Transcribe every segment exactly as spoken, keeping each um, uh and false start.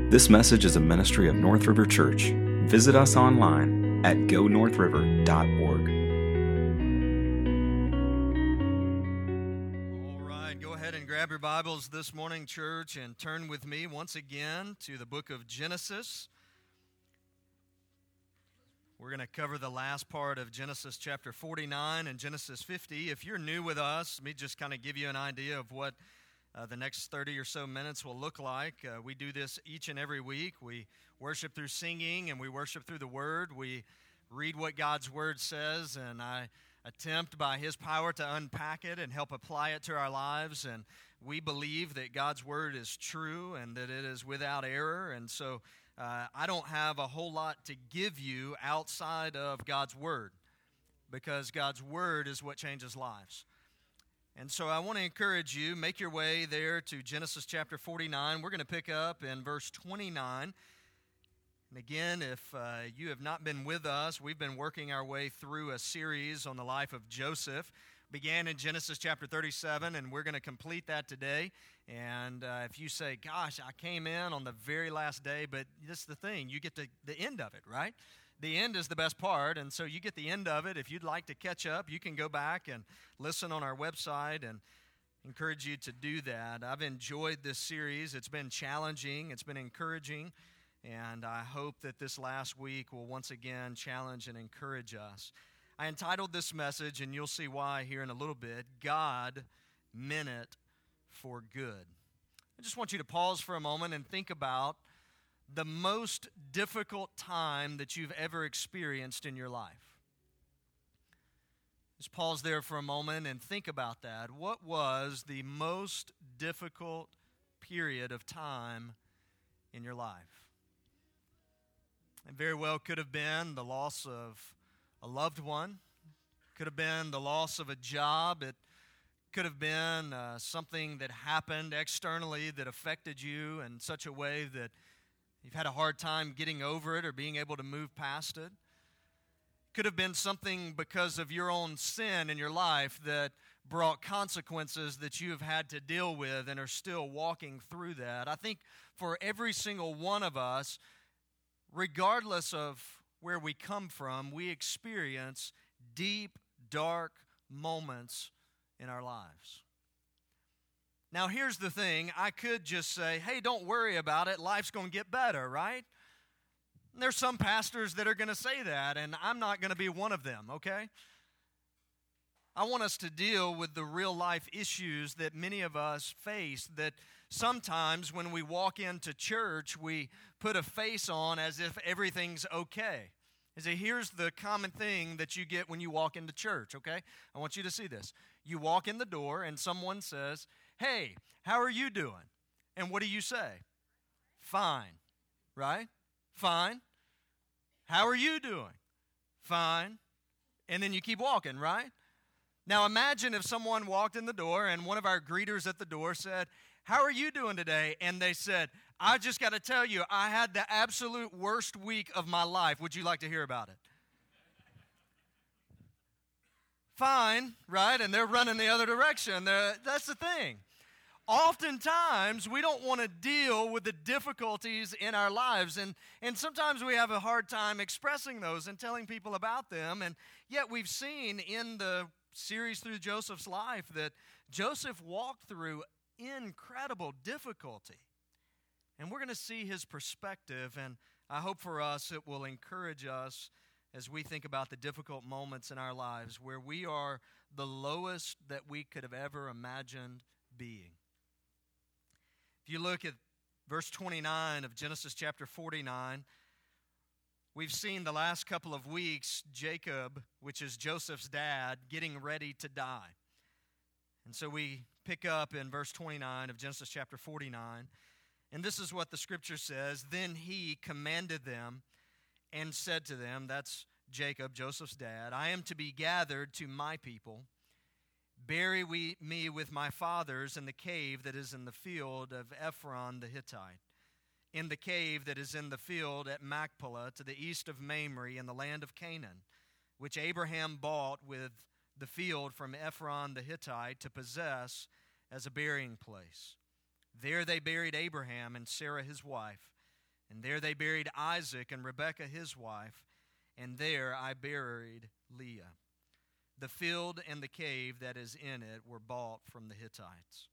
This message is a ministry of North River Church. Visit us online at go north river dot org. All right, go ahead and grab your Bibles this morning, church, and turn with me once again to the book of Genesis. We're going to cover the last part of Genesis chapter forty-nine and Genesis fifty. If you're new with us, let me just kind of give you an idea of what Uh, the next thirty or so minutes will look like. Uh, we do this each and every week. We worship through singing and we worship through the Word. We read what God's Word says, and I attempt by His power to unpack it and help apply it to our lives. And we believe that God's Word is true and that it is without error. And so uh, I don't have a whole lot to give you outside of God's Word, because God's Word is what changes lives. And so I want to encourage you, make your way there to Genesis chapter forty-nine. We're going to pick up in verse twenty-nine. And again, if uh, you have not been with us, we've been working our way through a series on the life of Joseph. Began in Genesis chapter thirty-seven, and we're going to complete that today. And uh, if you say, gosh, I came in on the very last day, but this is the thing, you get to the end of it, right? The end is the best part, and so you get the end of it. If you'd like to catch up, you can go back and listen on our website, and encourage you to do that. I've enjoyed this series. It's been challenging. It's been encouraging, and I hope that this last week will once again challenge and encourage us. I entitled this message, and you'll see why here in a little bit, God Meant It for Good. I just want you to pause for a moment and think about the most difficult time that you've ever experienced in your life. Just pause there for a moment and think about that. What was the most difficult period of time in your life? It very well could have been the loss of a loved one. Could have been the loss of a job. It could have been uh, something that happened externally that affected you in such a way that you've had a hard time getting over it or being able to move past it. Could have been something because of your own sin in your life that brought consequences that you have had to deal with and are still walking through that. I think for every single one of us, regardless of where we come from, we experience deep, dark moments in our lives. Now, here's the thing. I could just say, hey, don't worry about it. Life's going to get better, right? And there's some pastors that are going to say that, and I'm not going to be one of them, okay? I want us to deal with the real-life issues that many of us face, that sometimes when we walk into church, we put a face on as if everything's okay. I say, here's the common thing that you get when you walk into church, okay? I want you to see this. You walk in the door, and someone says, hey, how are you doing? And what do you say? Fine, right? Fine. How are you doing? Fine. And then you keep walking, right? Now imagine if someone walked in the door and one of our greeters at the door said, how are you doing today? And they said, I just got to tell you, I had the absolute worst week of my life. Would you like to hear about it? Fine, right? And they're running the other direction. They're, that's the thing. Oftentimes, we don't want to deal with the difficulties in our lives, and, and sometimes we have a hard time expressing those and telling people about them, and yet we've seen in the series through Joseph's life that Joseph walked through incredible difficulty, and we're going to see his perspective, and I hope for us it will encourage us as we think about the difficult moments in our lives where we are the lowest that we could have ever imagined being. If you look at verse twenty-nine of Genesis chapter forty-nine, we've seen the last couple of weeks Jacob, which is Joseph's dad, getting ready to die. And so we pick up in verse twenty-nine of Genesis chapter forty-nine, and this is what the scripture says. Then he commanded them and said to them, that's Jacob, Joseph's dad, I am to be gathered to my people. Bury we, me with my fathers in the cave that is in the field of Ephron the Hittite, in the cave that is in the field at Machpelah to the east of Mamre in the land of Canaan, which Abraham bought with the field from Ephron the Hittite to possess as a burying place. There they buried Abraham and Sarah his wife, And there they buried Isaac and Rebekah his wife, and there I buried Leah. The field and the cave that is in it were bought from the Hittites.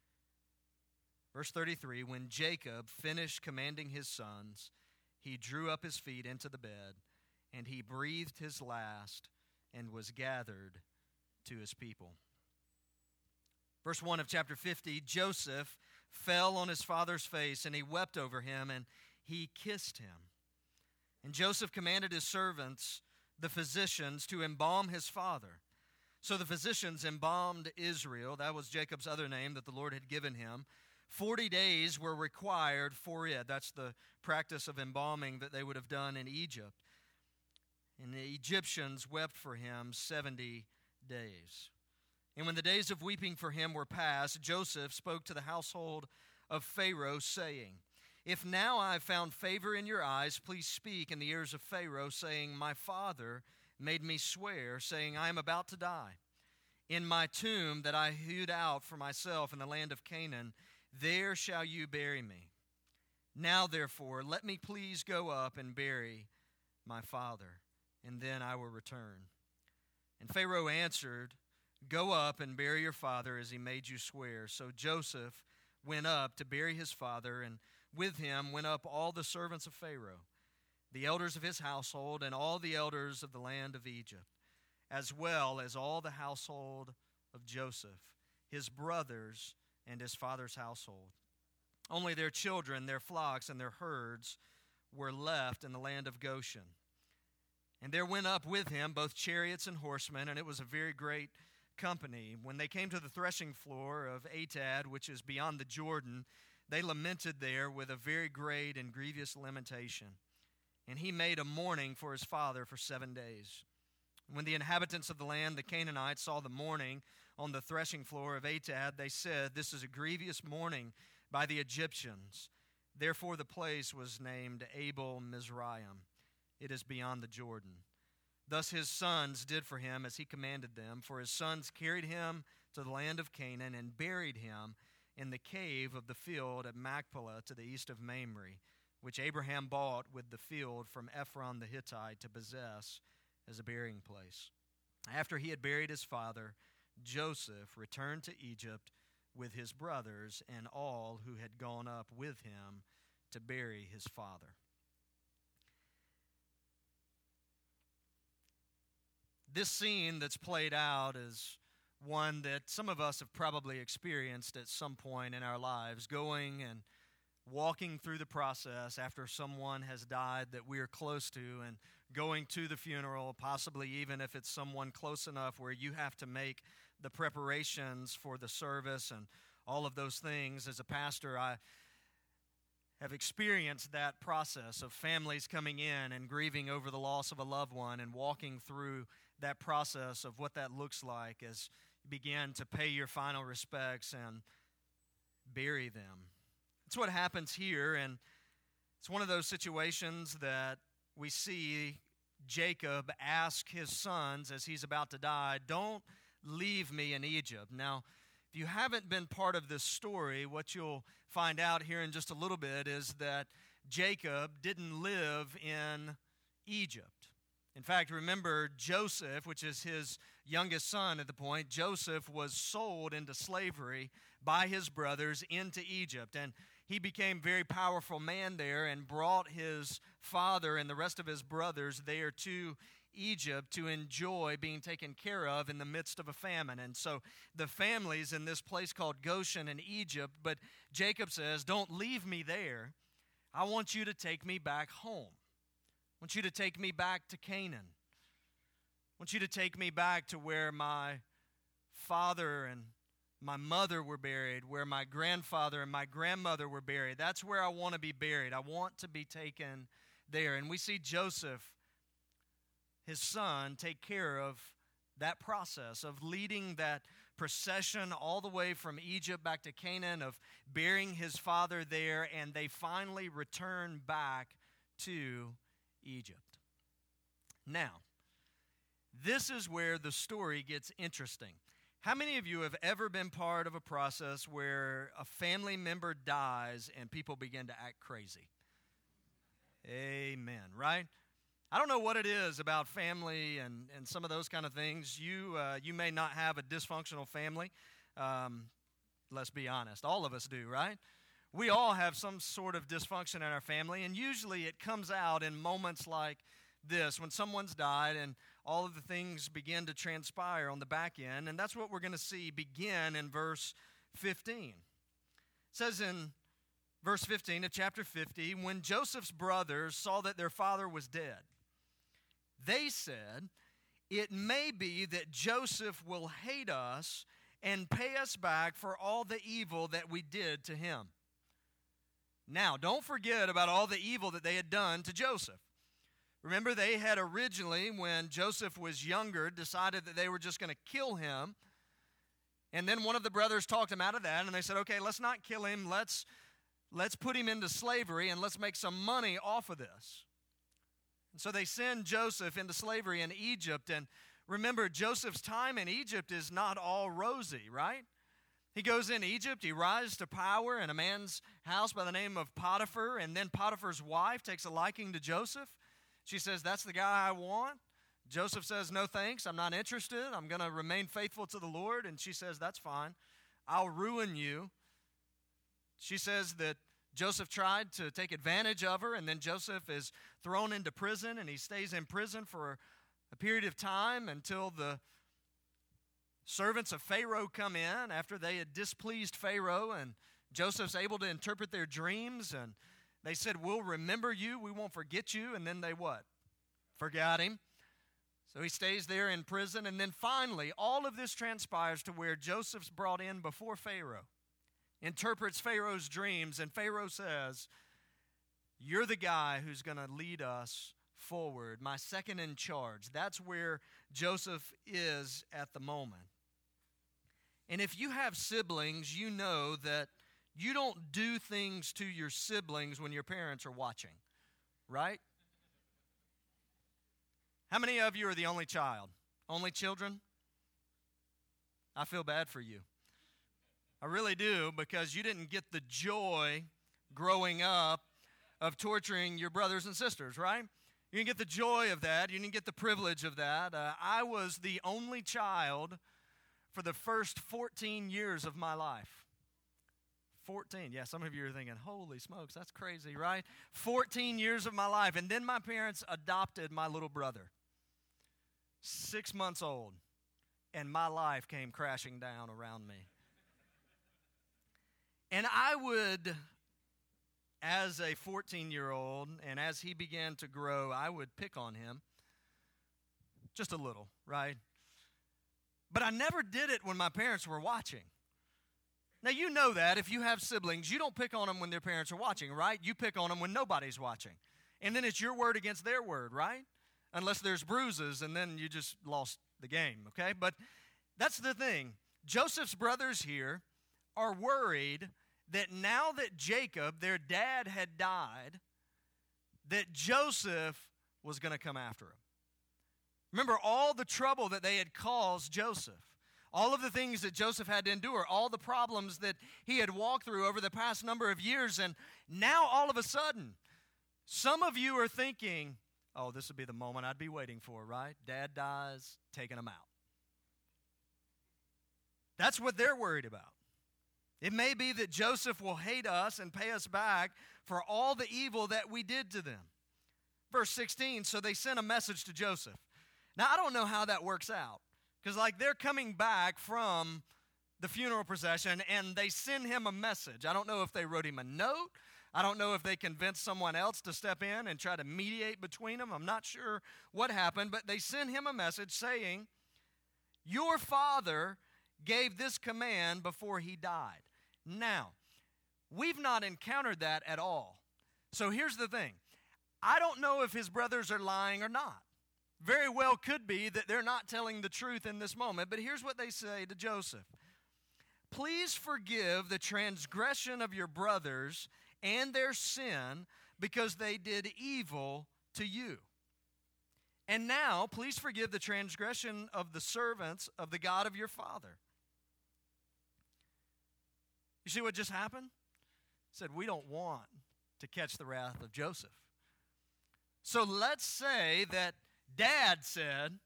Verse thirty-three, when Jacob finished commanding his sons, he drew up his feet into the bed, and he breathed his last and was gathered to his people. Verse one of chapter fifty, Joseph fell on his father's face, and he wept over him, and he kissed him. And Joseph commanded his servants, the physicians, to embalm his father. So the physicians embalmed Israel. That was Jacob's other name that the Lord had given him. Forty days were required for it. That's the practice of embalming that they would have done in Egypt. And the Egyptians wept for him seventy days. And when the days of weeping for him were past, Joseph spoke to the household of Pharaoh, saying, if now I have found favor in your eyes, please speak in the ears of Pharaoh, saying, my father made me swear, saying, I am about to die. In my tomb that I hewed out for myself in the land of Canaan, there shall you bury me. Now, therefore, let me please go up and bury my father, and then I will return. And Pharaoh answered, go up and bury your father as he made you swear. So Joseph went up to bury his father, and with him went up all the servants of Pharaoh, the elders of his household, and all the elders of the land of Egypt, as well as all the household of Joseph, his brothers, and his father's household. Only their children, their flocks, and their herds were left in the land of Goshen. And there went up with him both chariots and horsemen, and it was a very great company. When they came to the threshing floor of Atad, which is beyond the Jordan, they lamented there with a very great and grievous lamentation. And he made a mourning for his father for seven days. When the inhabitants of the land, the Canaanites, saw the mourning on the threshing floor of Atad, they said, this is a grievous mourning by the Egyptians. Therefore the place was named Abel Mizraim. It is beyond the Jordan. Thus his sons did for him as he commanded them, for his sons carried him to the land of Canaan and buried him in the cave of the field at Machpelah to the east of Mamre, which Abraham bought with the field from Ephron the Hittite to possess as a burying place. After he had buried his father, Joseph returned to Egypt with his brothers and all who had gone up with him to bury his father. This scene that's played out is one that some of us have probably experienced at some point in our lives, going and walking through the process after someone has died that we are close to, and going to the funeral, possibly even if it's someone close enough where you have to make the preparations for the service and all of those things. As a pastor, I have experienced that process of families coming in and grieving over the loss of a loved one and walking through that process of what that looks like as you begin to pay your final respects and bury them. It's what happens here, and it's one of those situations that we see Jacob ask his sons as he's about to die, don't leave me in Egypt. Now, if you haven't been part of this story, what you'll find out here in just a little bit is that Jacob didn't live in Egypt. In fact, remember Joseph, which is his youngest son at the point, Joseph was sold into slavery by his brothers into Egypt. And he became a very powerful man there and brought his father and the rest of his brothers there to Egypt to enjoy being taken care of in the midst of a famine. And so the family's in this place called Goshen in Egypt, but Jacob says, don't leave me there. I want you to take me back home. I want you to take me back to Canaan. I want you to take me back to where my father and my mother were buried, where my grandfather and my grandmother were buried. That's where I want to be buried. I want to be taken there. And we see Joseph, his son, take care of that process of leading that procession all the way from Egypt back to Canaan, of burying his father there, and they finally return back to Egypt. Now, this is where the story gets interesting. How many of you have ever been part of a process where a family member dies and people begin to act crazy? Amen, right? I don't know what it is about family and, and some of those kind of things. You uh, you may not have a dysfunctional family. Um, let's be honest. All of us do, right? We all have some sort of dysfunction in our family, and usually it comes out in moments like this, when someone's died and all of the things begin to transpire on the back end, and that's what we're going to see begin in verse fifteen. It says in verse fifteen of chapter fifty, when Joseph's brothers saw that their father was dead, they said, "It may be that Joseph will hate us and pay us back for all the evil that we did to him." Now, don't forget about all the evil that they had done to Joseph. Remember, they had originally, when Joseph was younger, decided that they were just going to kill him. And then one of the brothers talked him out of that, and they said, okay, let's not kill him. Let's, let's put him into slavery, and let's make some money off of this. And so they send Joseph into slavery in Egypt. And remember, Joseph's time in Egypt is not all rosy, right? He goes in Egypt, he rises to power in a man's house by the name of Potiphar, and then Potiphar's wife takes a liking to Joseph. She says, that's the guy I want. Joseph says, no thanks, I'm not interested. I'm going to remain faithful to the Lord. And she says, that's fine. I'll ruin you. She says that Joseph tried to take advantage of her, and then Joseph is thrown into prison, and he stays in prison for a period of time until the servants of Pharaoh come in after they had displeased Pharaoh, and Joseph's able to interpret their dreams, and they said, we'll remember you, we won't forget you, and then they what? Forgot him. So he stays there in prison, and then finally, all of this transpires to where Joseph's brought in before Pharaoh, interprets Pharaoh's dreams, and Pharaoh says, you're the guy who's going to lead us forward, my second in charge. That's where Joseph is at the moment. And if you have siblings, you know that you don't do things to your siblings when your parents are watching, right? How many of you are the only child? Only children? I feel bad for you. I really do, because you didn't get the joy growing up of torturing your brothers and sisters, right? You didn't get the joy of that. You didn't get the privilege of that. Uh, I was the only child for the first fourteen years of my life. fourteen. Yeah, some of you are thinking, holy smokes, that's crazy, right? fourteen years of my life. And then my parents adopted my little brother, six months old, and my life came crashing down around me. And I would, as a fourteen-year-old, and as he began to grow, I would pick on him just a little, right? But I never did it when my parents were watching. Now, you know that if you have siblings, you don't pick on them when their parents are watching, right? You pick on them when nobody's watching. And then it's your word against their word, right? Unless there's bruises, and then you just lost the game, okay? But that's the thing. Joseph's brothers here are worried that now that Jacob, their dad, had died, that Joseph was going to come after him. Remember all the trouble that they had caused Joseph. All of the things that Joseph had to endure, all the problems that he had walked through over the past number of years, and now all of a sudden, some of you are thinking, oh, this would be the moment I'd be waiting for, right? Dad dies, taking him out. That's what they're worried about. It may be that Joseph will hate us and pay us back for all the evil that we did to them. Verse sixteen, so they sent a message to Joseph. Now, I don't know how that works out. Because, like, they're coming back from the funeral procession, and they send him a message. I don't know if they wrote him a note. I don't know if they convinced someone else to step in and try to mediate between them. I'm not sure what happened, but they send him a message saying, your father gave this command before he died. Now, we've not encountered that at all. So here's the thing. I don't know if his brothers are lying or not. Very well could be that they're not telling the truth in this moment, but here's what they say to Joseph. Please forgive the transgression of your brothers and their sin because they did evil to you. And now, please forgive the transgression of the servants of the God of your father. You see what just happened? It said, we don't want to catch the wrath of Joseph. So let's say that Dad said,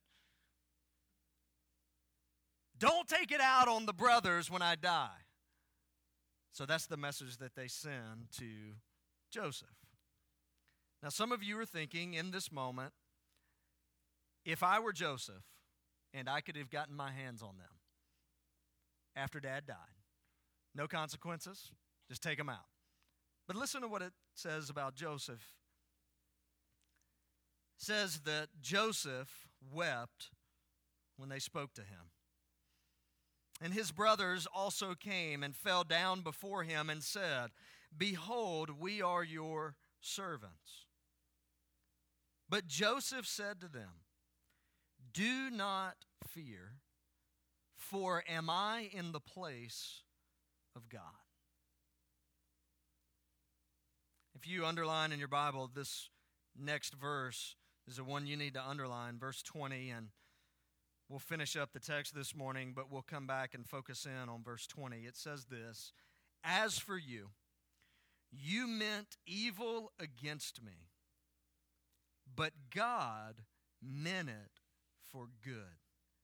don't take it out on the brothers when I die. So that's the message that they send to Joseph. Now, some of you are thinking in this moment, if I were Joseph and I could have gotten my hands on them after Dad died, no consequences, just take them out. But listen to what it says about Joseph. It says that Joseph wept when they spoke to him. And his brothers also came and fell down before him and said, behold, we are your servants. But Joseph said to them, do not fear, for am I in the place of God? If you underline in your Bible, this next verse is the one you need to underline, verse twenty, and we'll finish up the text this morning, but we'll come back and focus in on verse twenty. It says this, as for you, you meant evil against me, but God meant it for good,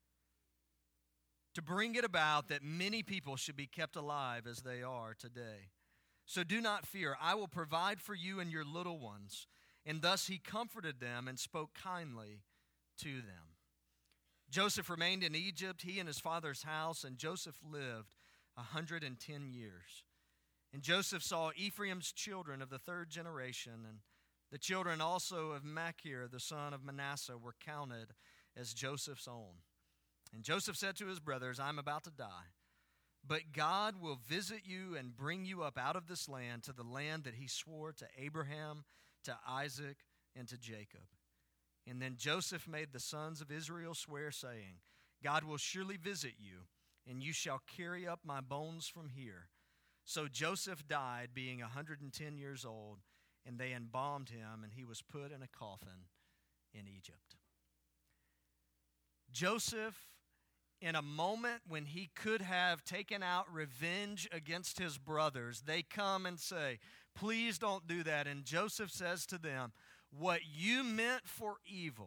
to bring it about that many people should be kept alive as they are today. So do not fear, I will provide for you and your little ones. And thus he comforted them and spoke kindly to them. Joseph remained in Egypt, he and his father's house, and Joseph lived a hundred and ten years. And Joseph saw Ephraim's children of the third generation, and the children also of Machir, the son of Manasseh, were counted as Joseph's own. And Joseph said to his brothers, I'm about to die, but God will visit you and bring you up out of this land to the land that he swore to Abraham, to Isaac, and to Jacob. And then Joseph made the sons of Israel swear, saying, God will surely visit you, and you shall carry up my bones from here. So Joseph died, being a hundred and ten years old, and they embalmed him, and he was put in a coffin in Egypt. Joseph, in a moment when he could have taken out revenge against his brothers, they come and say, please don't do that. And Joseph says to them, what you meant for evil,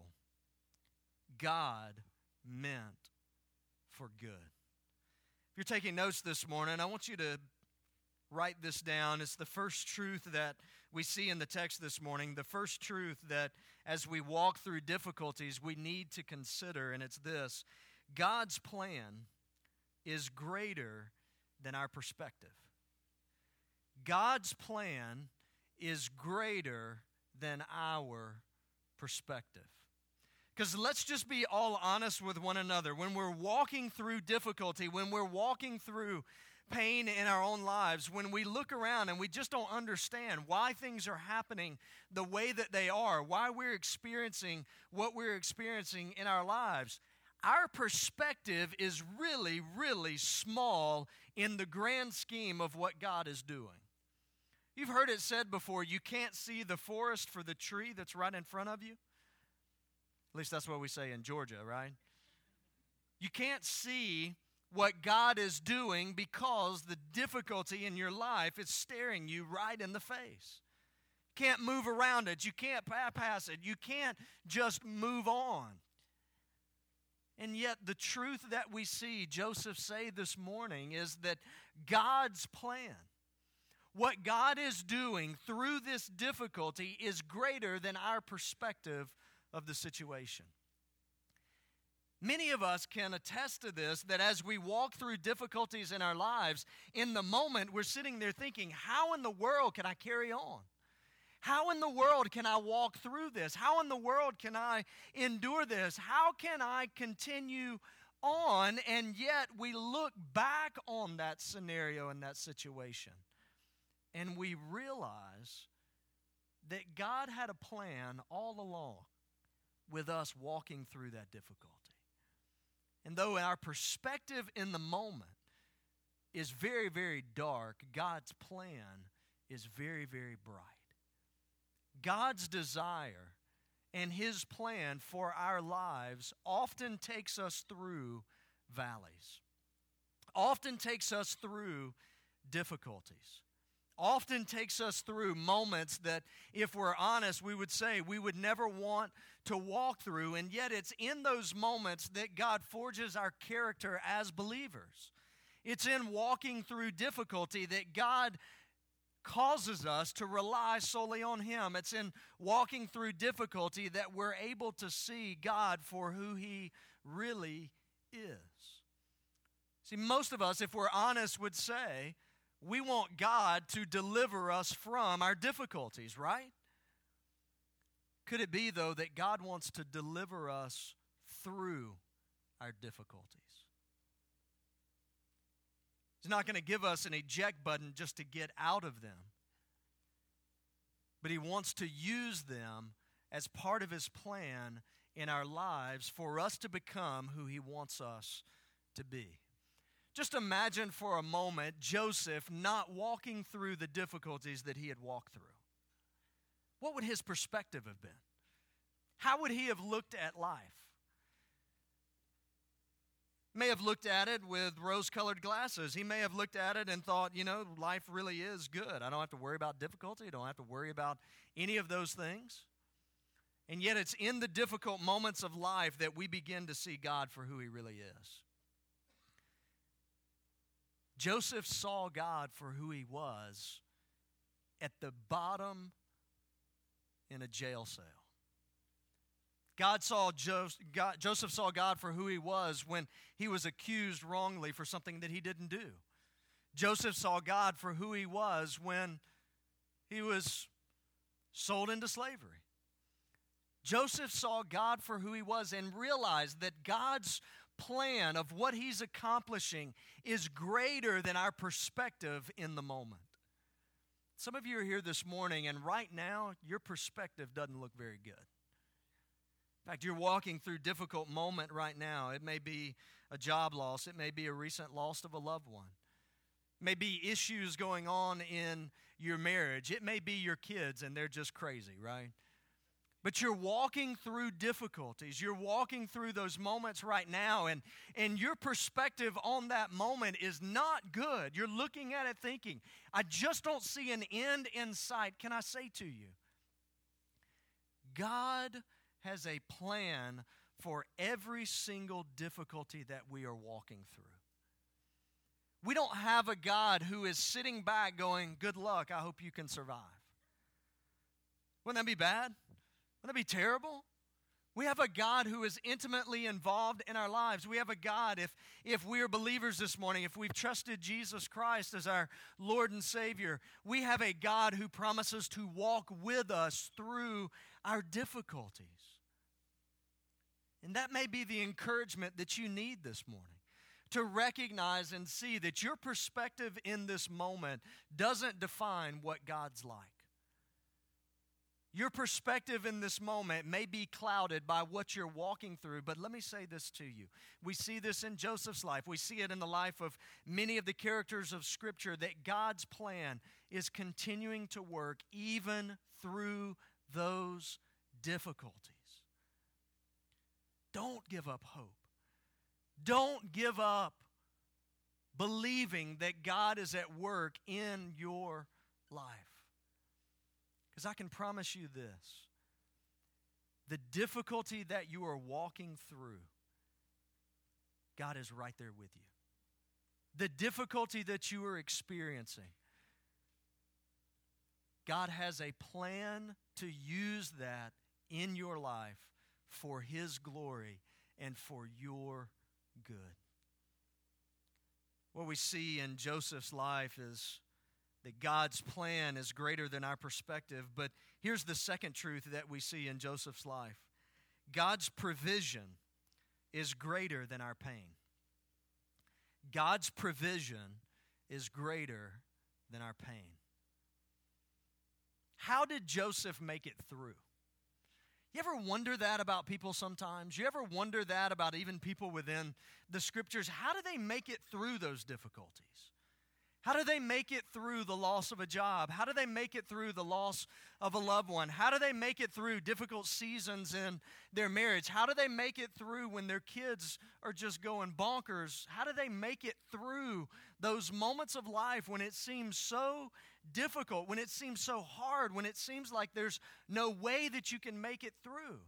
God meant for good. If you're taking notes this morning, I want you to write this down. It's the first truth that we see in the text this morning, the first truth that as we walk through difficulties we need to consider, and it's this: God's plan is greater than our perspective. God's plan is greater than our perspective. Because let's just be all honest with one another. When we're walking through difficulty, when we're walking through pain in our own lives, when we look around and we just don't understand why things are happening the way that they are, why we're experiencing what we're experiencing in our lives, our perspective is really, really small in the grand scheme of what God is doing. You've heard it said before, you can't see the forest for the tree that's right in front of you. At least that's what we say in Georgia, right? You can't see what God is doing because the difficulty in your life is staring you right in the face. You can't move around it. You can't bypass it. You can't just move on. And yet the truth that we see Joseph say this morning is that God's plan, what God is doing through this difficulty, is greater than our perspective of the situation. Many of us can attest to this, that as we walk through difficulties in our lives, in the moment we're sitting there thinking, how in the world can I carry on? How in the world can I walk through this? How in the world can I endure this? How can I continue on? And yet we look back on that scenario and that situation, and we realize that God had a plan all along with us walking through that difficulty. And though our perspective in the moment is very, very dark, God's plan is very, very bright. God's desire and His plan for our lives often takes us through valleys, often takes us through difficulties, often takes us through moments that, if we're honest, we would say we would never want to walk through, and yet it's in those moments that God forges our character as believers. It's in walking through difficulty that God causes us to rely solely on Him. It's in walking through difficulty that we're able to see God for who He really is. See, most of us, if we're honest, would say we want God to deliver us from our difficulties, right? Could it be, though, that God wants to deliver us through our difficulties? He's not going to give us an eject button just to get out of them, but He wants to use them as part of His plan in our lives for us to become who He wants us to be. Just imagine for a moment Joseph not walking through the difficulties that he had walked through. What would his perspective have been? How would he have looked at life? May have looked at it with rose-colored glasses. He may have looked at it and thought, you know, life really is good. I don't have to worry about difficulty. I don't have to worry about any of those things. And yet it's in the difficult moments of life that we begin to see God for who He really is. Joseph saw God for who He was at the bottom in a jail cell. God saw Joseph, God, Joseph saw God for who He was when he was accused wrongly for something that he didn't do. Joseph saw God for who He was when he was sold into slavery. Joseph saw God for who He was and realized that God's plan of what He's accomplishing is greater than our perspective in the moment. Some of you are here this morning, and right now, your perspective doesn't look very good. In fact, you're walking through a difficult moment right now. It may be a job loss. It may be a recent loss of a loved one. It may be issues going on in your marriage. It may be your kids, and they're just crazy, right? But you're walking through difficulties. You're walking through those moments right now, and, and your perspective on that moment is not good. You're looking at it thinking, I just don't see an end in sight. Can I say to you, God has a plan for every single difficulty that we are walking through. We don't have a God who is sitting back going, good luck, I hope you can survive. Wouldn't that be bad? Wouldn't that be terrible? We have a God who is intimately involved in our lives. We have a God, if, if we are believers this morning, if we've trusted Jesus Christ as our Lord and Savior, we have a God who promises to walk with us through our difficulties. And that may be the encouragement that you need this morning, to recognize and see that your perspective in this moment doesn't define what God's like. Your perspective in this moment may be clouded by what you're walking through, but let me say this to you. We see this in Joseph's life. We see it in the life of many of the characters of Scripture, that God's plan is continuing to work even through those difficulties. Don't give up hope. Don't give up believing that God is at work in your life. Because I can promise you this, the difficulty that you are walking through, God is right there with you. The difficulty that you are experiencing, God has a plan to use that in your life for His glory and for your good. What we see in Joseph's life is that God's plan is greater than our perspective. But here's the second truth that we see in Joseph's life. God's provision is greater than our pain. God's provision is greater than our pain. How did Joseph make it through? You ever wonder that about people sometimes? You ever wonder that about even people within the Scriptures? How do they make it through those difficulties? How do they make it through the loss of a job? How do they make it through the loss of a loved one? How do they make it through difficult seasons in their marriage? How do they make it through when their kids are just going bonkers? How do they make it through those moments of life when it seems so difficult, when it seems so hard, when it seems like there's no way that you can make it through.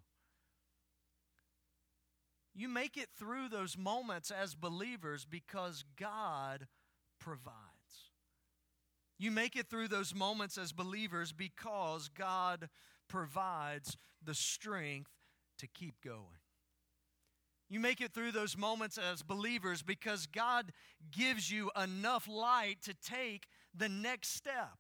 You make it through those moments as believers because God provides. You make it through those moments as believers because God provides the strength to keep going. You make it through those moments as believers because God gives you enough light to take the next step.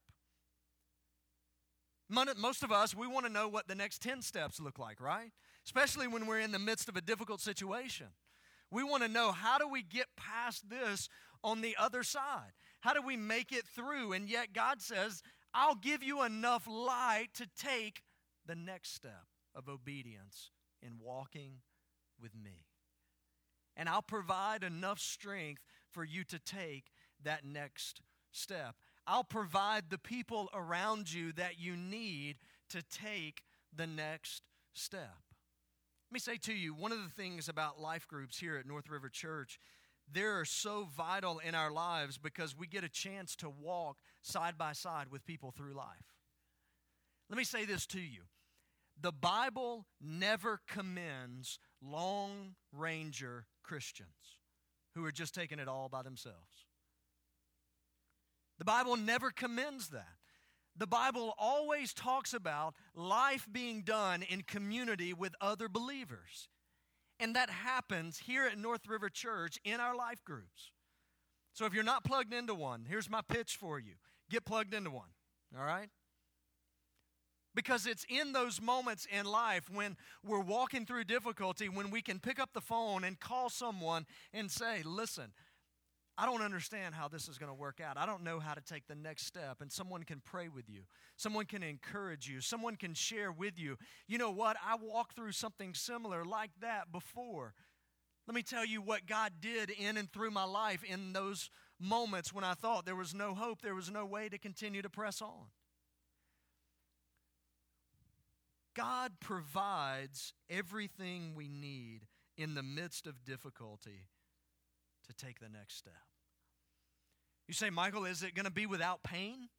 Most of us, we want to know what the next ten steps look like, right? Especially when we're in the midst of a difficult situation. We want to know, how do we get past this on the other side? How do we make it through? And yet God says, I'll give you enough light to take the next step of obedience in walking with me. And I'll provide enough strength for you to take that next step. I'll provide the people around you that you need to take the next step. Let me say to you, one of the things about life groups here at North River Church, they're so vital in our lives because we get a chance to walk side by side with people through life. Let me say this to you. The Bible never commends Lone Ranger Christians who are just taking it all by themselves. The Bible never commends that. The Bible always talks about life being done in community with other believers. And that happens here at North River Church in our life groups. So if you're not plugged into one, here's my pitch for you. Get plugged into one, all right? Because it's in those moments in life when we're walking through difficulty, when we can pick up the phone and call someone and say, listen, I don't understand how this is going to work out. I don't know how to take the next step. And someone can pray with you. Someone can encourage you. Someone can share with you. You know what? I walked through something similar like that before. Let me tell you what God did in and through my life in those moments when I thought there was no hope, there was no way to continue to press on. God provides everything we need in the midst of difficulty to take the next step. You say, Michael, is it going to be without pain?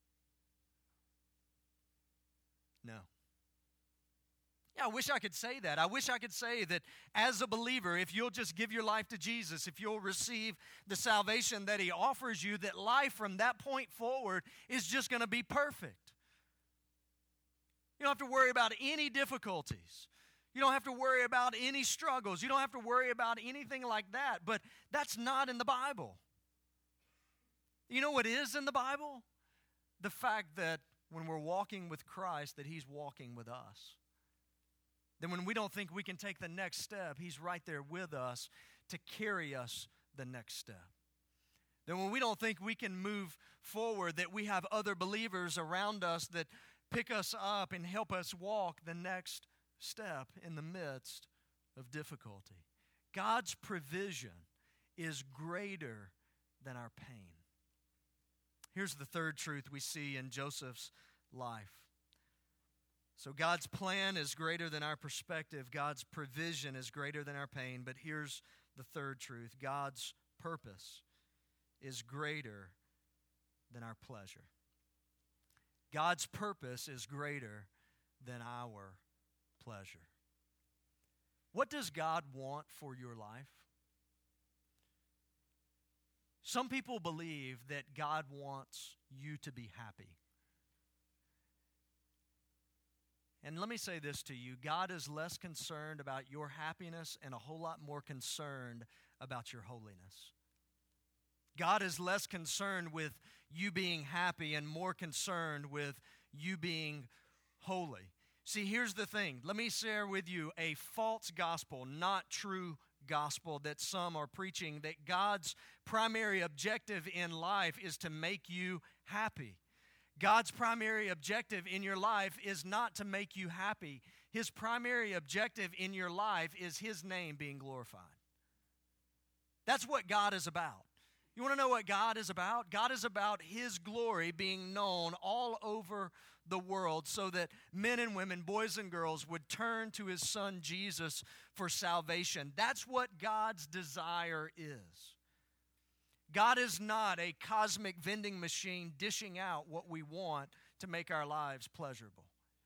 No. Yeah, I wish I could say that. I wish I could say that as a believer, if you'll just give your life to Jesus, if you'll receive the salvation that He offers you, that life from that point forward is just going to be perfect. You don't have to worry about any difficulties. You don't have to worry about any struggles. You don't have to worry about anything like that. But that's not in the Bible. You know what is in the Bible? The fact that when we're walking with Christ, that He's walking with us. Then when we don't think we can take the next step, He's right there with us to carry us the next step. Then when we don't think we can move forward, that we have other believers around us that pick us up and help us walk the next step in the midst of difficulty. God's provision is greater than our pain. Here's the third truth we see in Joseph's life. So God's plan is greater than our perspective. God's provision is greater than our pain. But here's the third truth. God's purpose is greater than our pleasure. God's purpose is greater than our pleasure. What does God want for your life? Some people believe that God wants you to be happy. And let me say this to you. God is less concerned about your happiness and a whole lot more concerned about your holiness. God is less concerned with you being happy and more concerned with you being holy. See, here's the thing. Let me share with you a false gospel, not true gospel that some are preaching, that God's primary objective in life is to make you happy. God's primary objective in your life is not to make you happy. His primary objective in your life is His name being glorified. That's what God is about. You want to know what God is about? God is about His glory being known all over the world so that men and women, boys and girls would turn to His Son Jesus for salvation. That's what God's desire is. God is not a cosmic vending machine dishing out what we want to make our lives pleasurable.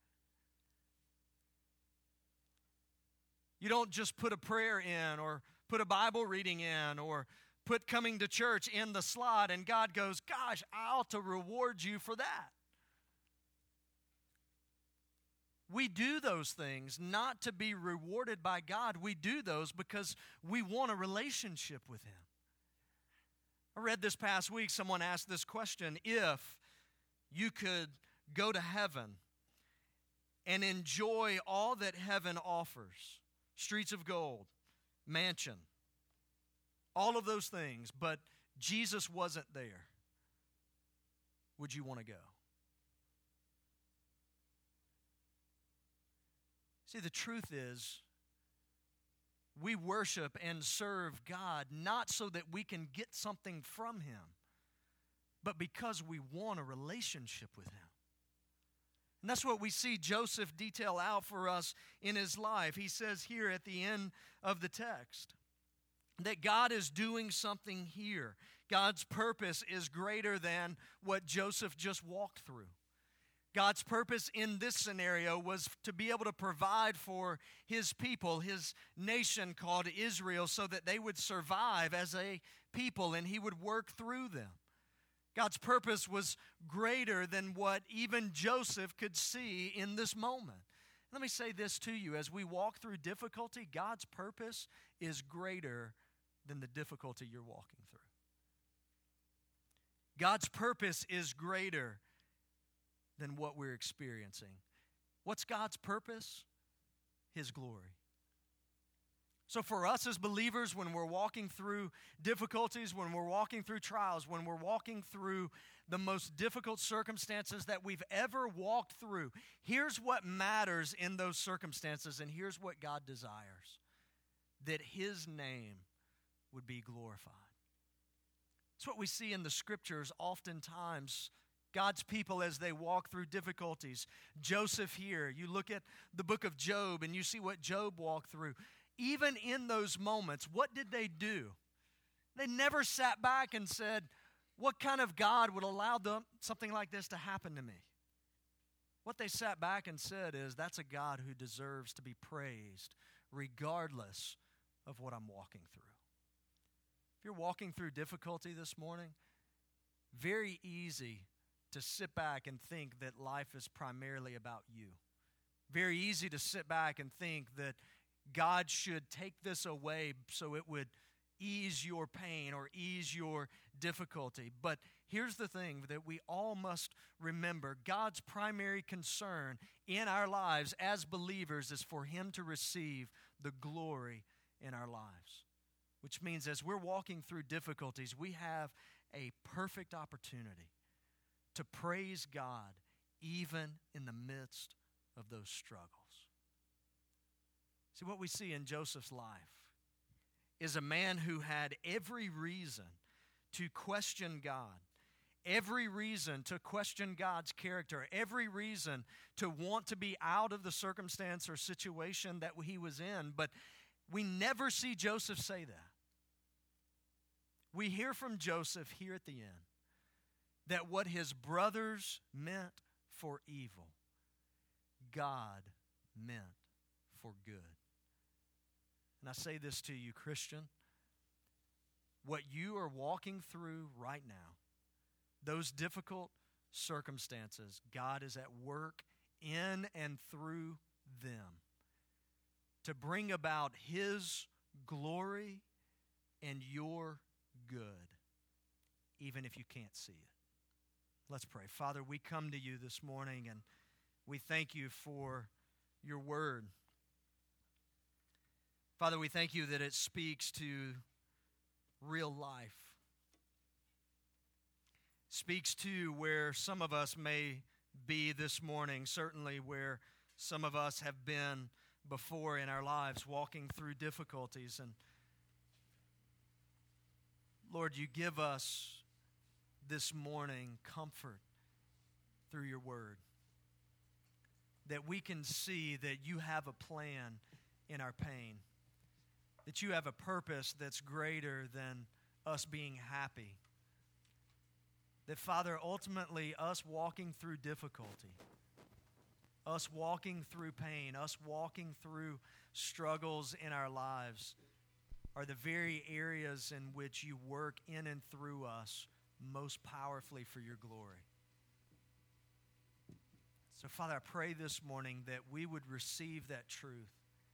You don't just put a prayer in or put a Bible reading in or put coming to church in the slot and God goes, gosh, I ought to reward you for that. We do those things not to be rewarded by God. We do those because we want a relationship with Him. I read this past week, someone asked this question: if you could go to heaven and enjoy all that heaven offers, streets of gold, mansion, all of those things, but Jesus wasn't there, would you want to go? See, the truth is, we worship and serve God not so that we can get something from Him, but because we want a relationship with Him. And that's what we see Joseph detail out for us in his life. He says here at the end of the text that God is doing something here. God's purpose is greater than what Joseph just walked through. God's purpose in this scenario was to be able to provide for His people, His nation called Israel, so that they would survive as a people and He would work through them. God's purpose was greater than what even Joseph could see in this moment. Let me say this to you. As we walk through difficulty, God's purpose is greater than the difficulty you're walking through. God's purpose is greater than what we're experiencing. What's God's purpose? His glory. So for us as believers, when we're walking through difficulties, when we're walking through trials, when we're walking through the most difficult circumstances that we've ever walked through, here's what matters in those circumstances, and here's what God desires: that His name would be glorified. It's what we see in the Scriptures oftentimes. God's people, as they walk through difficulties. Joseph here, you look at the book of Job and you see what Job walked through. Even in those moments, what did they do? They never sat back and said, what kind of God would allow them, something like this to happen to me? What they sat back and said is, that's a God who deserves to be praised regardless of what I'm walking through. If you're walking through difficulty this morning, very easy to sit back and think that life is primarily about you. Very easy to sit back and think that God should take this away so it would ease your pain or ease your difficulty. But here's the thing that we all must remember. God's primary concern in our lives as believers is for Him to receive the glory in our lives. Which means as we're walking through difficulties, we have a perfect opportunity to praise God even in the midst of those struggles. See, what we see in Joseph's life is a man who had every reason to question God, every reason to question God's character, every reason to want to be out of the circumstance or situation that he was in, but we never see Joseph say that. We hear from Joseph here at the end that what his brothers meant for evil, God meant for good. And I say this to you, Christian, what you are walking through right now, those difficult circumstances, God is at work in and through them to bring about His glory and your good, even if you can't see it. Let's pray. Father, we come to you this morning and we thank you for your word. Father, we thank you that it speaks to real life. Speaks to where some of us may be this morning, certainly where some of us have been before in our lives, walking through difficulties. And Lord, you give us this morning comfort through your word, that we can see that you have a plan in our pain, that you have a purpose that's greater than us being happy, That, Father, ultimately us walking through difficulty, us walking through pain, us walking through struggles in our lives are the very areas in which you work in and through us most powerfully for your glory. So, Father, I pray this morning that we would receive that truth.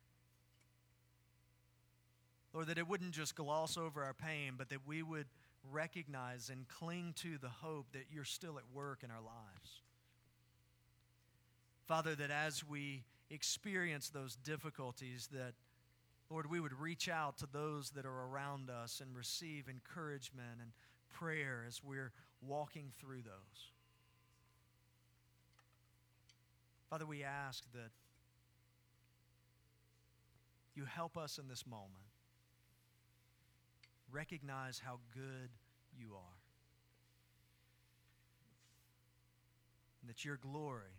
Lord, that it wouldn't just gloss over our pain, but that we would recognize and cling to the hope that you're still at work in our lives. Father, that as we experience those difficulties, that, Lord, we would reach out to those that are around us and receive encouragement and prayer as we're walking through those. Father, we ask that you help us in this moment recognize how good you are, and that your glory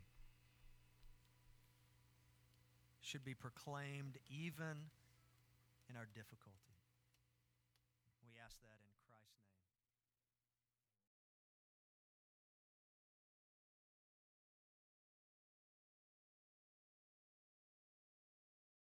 should be proclaimed even in our difficulty. We ask that in Christ's name.